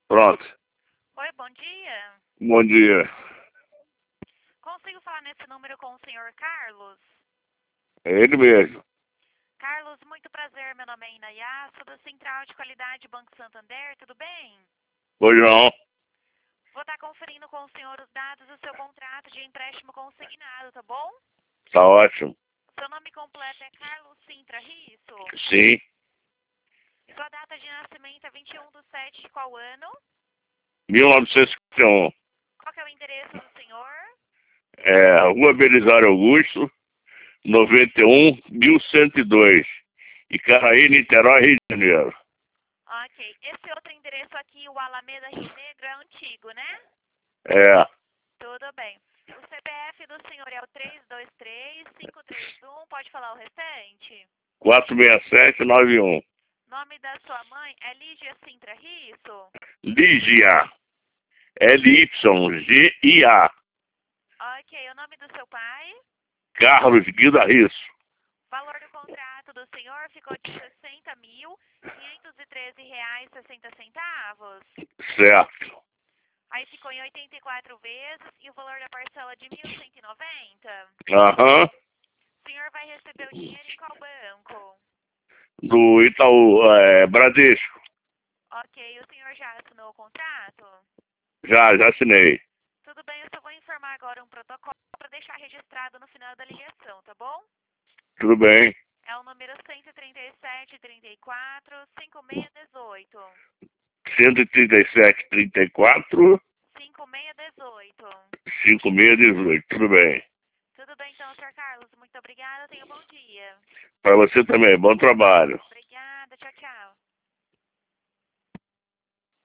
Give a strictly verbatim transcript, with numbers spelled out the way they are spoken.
Pronto. Oi, bom dia. Bom dia. Consigo falar nesse número com o senhor Carlos? É ele mesmo. Carlos, muito prazer. Meu nome é Inayá, sou da Central de Qualidade Banco Santander, tudo bem? Pois não. Vou estar conferindo com o senhor os dados do seu contrato de empréstimo consignado, tá bom? Tá ótimo. Seu nome completo é Carlos Sintra Risso? Sim. Sua data de nascimento é vinte e um de sete de qual ano? mil novecentos e cinquenta e um. Qual que é o endereço do senhor? É, Rua Belisário Augusto, noventa e um, mil cento e dois. Icaraí, Niterói, Rio de Janeiro. Ok. Esse outro endereço aqui, o Alameda Rio Negro, é antigo, né? É, Tudo bem. O C P F do senhor é o três dois três, cinco três um, pode falar o restante? quatro seis sete nove um. Nome da sua mãe é Lígia Sintra Risso? Lígia. L Y G I A. Ok. O nome do seu pai? Carlos Guida Risso. Valor do contrato do senhor ficou de sessenta mil, quinhentos e treze reais e sessenta centavos. Certo. Aí ficou em oitenta e quatro vezes e o valor da parcela de mil cento e noventa. Aham. O senhor vai receber o dinheiro em qual banco? Do Itaú, é, Bradesco. Ok. O senhor já assinou o contrato? Já, já assinei. Tudo bem, eu só vou informar agora um protocolo para deixar registrado no final da ligação, tá bom? Tudo bem. É o número cento e trinta e sete, trinta e quatro, cinquenta e seis dezoito. cento e trinta e sete, trinta e quatro, cinquenta e seis dezoito. cinquenta e seis, dezoito. Tudo bem. Tudo bem então, senhor Carlos. Muito obrigada. Tenha um bom dia. Para você também. Bom trabalho.